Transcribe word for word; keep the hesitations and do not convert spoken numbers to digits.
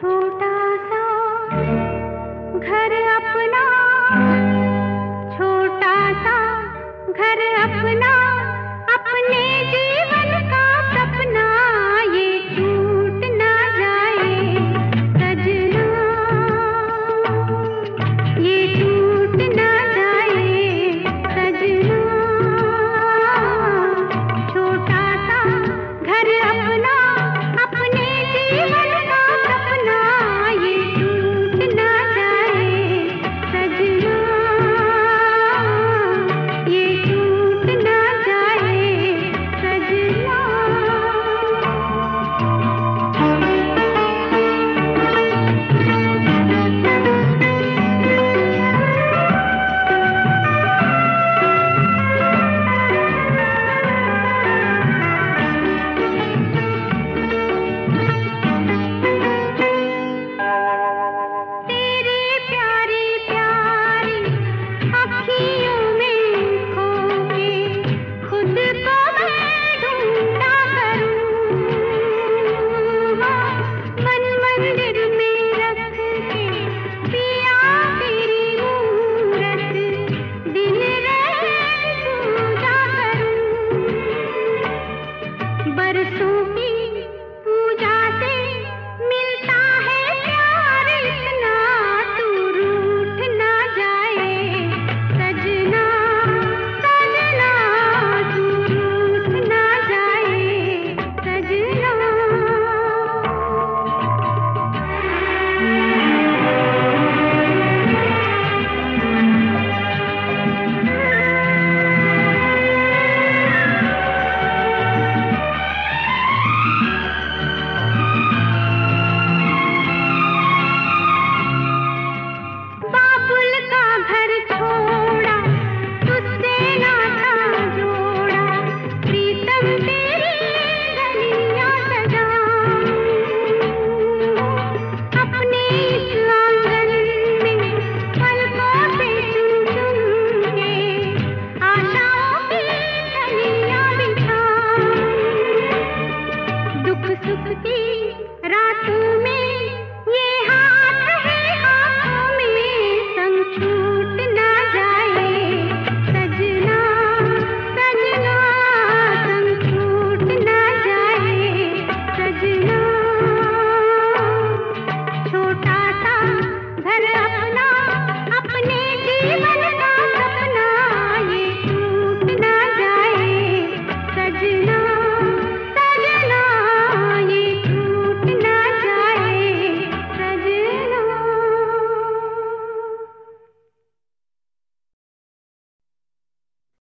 छोटा सा घर अपना, छोटा सा घर अपना, अपने जीवन का सपना ये टूट ना जाए सजना, ये टूट ना जाए सजना। छोटा सा घर अपना, अपने जीवन का सपना ये टूट ना जाए सजना, ये टूट ना जाए सजना। तेरी प्यारी प्यारी अखियों में खो के खुद को मैं ढूंढा करूं, मन मंदिर में रख के पिया तेरी मूरत दिन रात पूजा करूं। बरसों की पूजा से मिलता है प्यार इतना, तू रूठ ना जाए सजना, सजना तू रूठ ना जाए सजना। बाबुल का घर छोड़ा, तुझसे नाता जोड़ा, प्रीतम तेरी गलियां सजाऊं, अपने इस आंगन में पलकों से चुन चुन के आशाओं की कलियां बिछाऊं। दुख सुख की रातों में ये हाथ